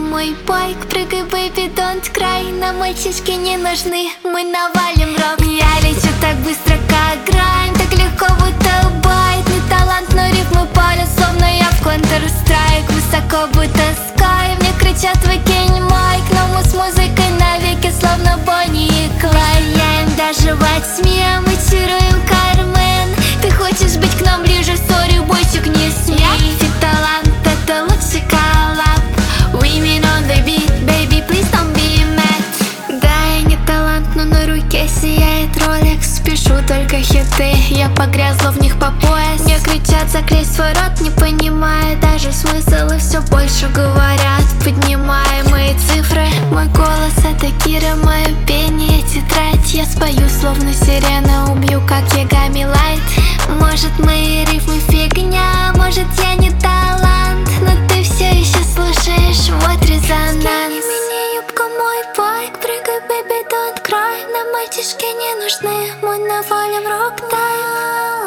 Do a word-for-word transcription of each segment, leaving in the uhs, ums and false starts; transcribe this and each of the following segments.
мой байк, прыгай, baby, don't cry. Нам мальчишки не нужны, мы навалим рок. Я лечу так быстро, как грайм, так легко, будто байт. Не талант, но рифмы палят, словно я в Counter-Strike. Высоко, будто sky, мне кричат выкинь майк. Но мы с музыкой навеки, словно Бонни и Клайд. Я им даже во тьме, мы чаруем Кармен. Ты хочешь быть к нам ближе, сори, бойчик, не смей. Фит талант, это лучший коллаб. Women on the beat, baby, please don't be mad. Да, я не талант, но на руке сияет Rolex. Пишу только хиты, я погрязла в них по пояс. Мне кричат закрыть свой рот, не понимая даже смысл, и все больше говорят, поднимая мои цифры. Мой голос — это Кира, мое пение — тетрадь. Я спою, словно сирена, убью, как Ягами Лайт. Может, мои рифмы фигня, может, я не талант, но ты все еще слушаешь вот резонанс. Мини юбка, мой байк, прыгай, baby, don't cry. Нам мальчишки не нужны, мы навалим рок-тайм.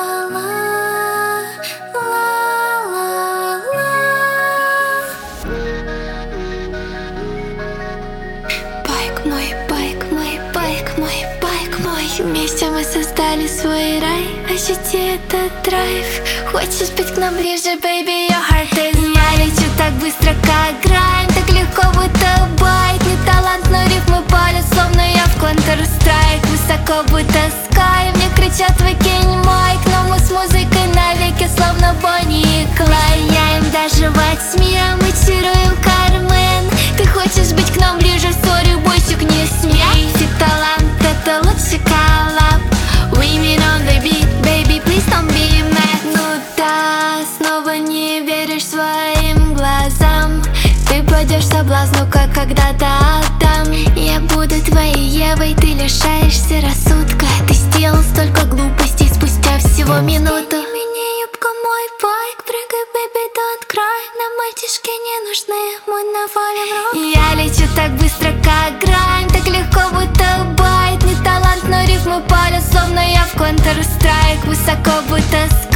Байк мой, байк мой, байк мой, байк мой. Вместе мы создали свой рай, ощути этот драйв. Хочешь быть к нам ближе, baby, your heart is mine. Я лечу так быстро, как грайм, так легко, будто байт. Не талант, но рифмы палят, словно я в Counter-Strike. Высоко, будто sky, мне кричат выкинь майк. Но мы с музыкой навеки, словно Бонни и Клайд. Я им даже во тьме, мы чаруем Кармен. Ты хочешь быть к нам ближе, сори, бойчик, не смей. Фит талант, это лучший коллаб. Women on the beat, baby, please don't be mad. Ну да, снова не веришь своим глазам. Ты пойдешь соблазну, как когда-то Адам. Я буду твоей Евой, ты лишаешься рассудка. Ты сделал столько глупостей спустя всего минуту. Мини-юбка, мой байк, прыгай, baby, don't cry. Нам мальчишки не нужны, мы навалим рок. Я лечу так быстро, как грайм, так легко, будто байт. Не талант, но рифмы палят, словно я в Counter-Strike. Высоко, будто